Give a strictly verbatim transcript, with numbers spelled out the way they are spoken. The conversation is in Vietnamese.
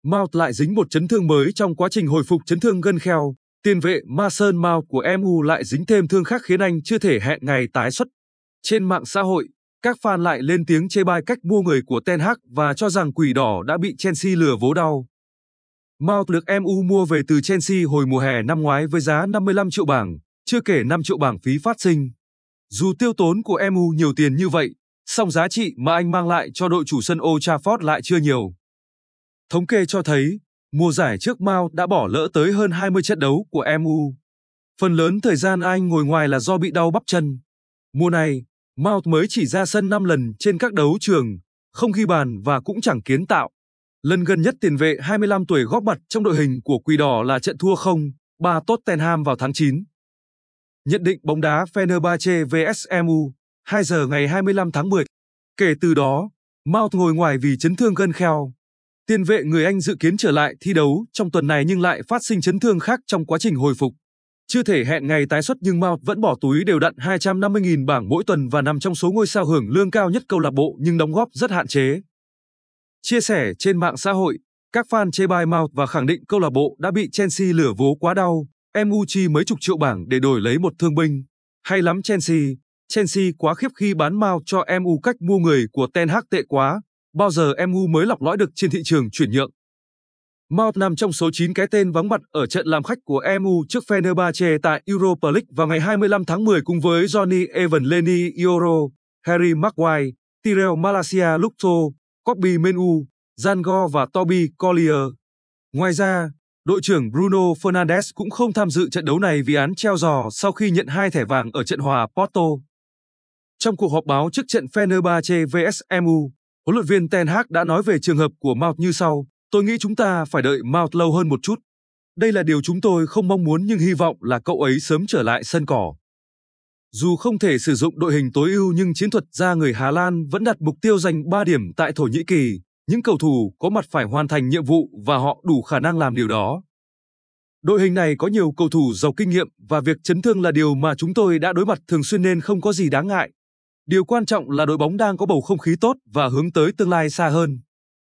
Mount lại dính một chấn thương mới trong quá trình hồi phục chấn thương gân kheo. Tiền vệ Mason Mount của em u lại dính thêm thương khác khiến anh chưa thể hẹn ngày tái xuất. Trên mạng xã hội, các fan lại lên tiếng chê bai cách mua người của Ten Hag và cho rằng Quỷ Đỏ đã bị Chelsea lừa vố đau. Mount được em u mua về từ Chelsea hồi mùa hè năm ngoái với giá năm mươi lăm triệu bảng, chưa kể năm triệu bảng phí phát sinh. Dù tiêu tốn của em u nhiều tiền như vậy, song giá trị mà anh mang lại cho đội chủ sân Old Trafford lại chưa nhiều. Thống kê cho thấy, mùa giải trước Mount đã bỏ lỡ tới hơn hai mươi trận đấu của em u. Phần lớn thời gian anh ngồi ngoài là do bị đau bắp chân. Mùa này, Mount mới chỉ ra sân năm lần trên các đấu trường, không ghi bàn và cũng chẳng kiến tạo. Lần gần nhất tiền vệ hai mươi lăm tuổi góp mặt trong đội hình của Quỷ Đỏ là trận thua không ba Tottenham vào tháng chín. Nhận định bóng đá Fenerbahce vs em u, hai giờ ngày hai mươi lăm tháng mười. Kể từ đó, Mount ngồi ngoài vì chấn thương gân kheo. Tiền vệ người Anh dự kiến trở lại thi đấu trong tuần này nhưng lại phát sinh chấn thương khác trong quá trình hồi phục. Chưa thể hẹn ngày tái xuất nhưng Mount vẫn bỏ túi đều đặn hai trăm năm mươi nghìn bảng mỗi tuần và nằm trong số ngôi sao hưởng lương cao nhất câu lạc bộ nhưng đóng góp rất hạn chế. Chia sẻ trên mạng xã hội, các fan chê bai Mount và khẳng định câu lạc bộ đã bị Chelsea lừa vố quá đau. em u chi mấy chục triệu bảng để đổi lấy một thương binh. Hay lắm Chelsea, Chelsea quá khiếp khi bán Mount cho em u, cách mua người của Ten Hag tệ quá. Bao giờ em u mới lọc lõi được trên thị trường chuyển nhượng. Mount nằm trong số chín cái tên vắng mặt ở trận làm khách của em u trước Fenerbahce tại Europa League vào ngày hai mươi lăm tháng mười cùng với Johnny Evans, Leny Yoro, Harry Maguire, Tyrell Malacia, Luxo, Kobbie Mainoo, Django và Toby Collier. Ngoài ra, đội trưởng Bruno Fernandes cũng không tham dự trận đấu này vì án treo giò sau khi nhận hai thẻ vàng ở trận hòa Porto. Trong cuộc họp báo trước trận Fenerbahce vs em u, huấn luyện viên Ten Hag đã nói về trường hợp của Mount như sau: "Tôi nghĩ chúng ta phải đợi Mount lâu hơn một chút. Đây là điều chúng tôi không mong muốn nhưng hy vọng là cậu ấy sớm trở lại sân cỏ." Dù không thể sử dụng đội hình tối ưu nhưng chiến thuật gia người Hà Lan vẫn đặt mục tiêu giành ba điểm tại Thổ Nhĩ Kỳ. Những cầu thủ có mặt phải hoàn thành nhiệm vụ và họ đủ khả năng làm điều đó. Đội hình này có nhiều cầu thủ giàu kinh nghiệm và việc chấn thương là điều mà chúng tôi đã đối mặt thường xuyên nên không có gì đáng ngại. Điều quan trọng là đội bóng đang có bầu không khí tốt và hướng tới tương lai xa hơn.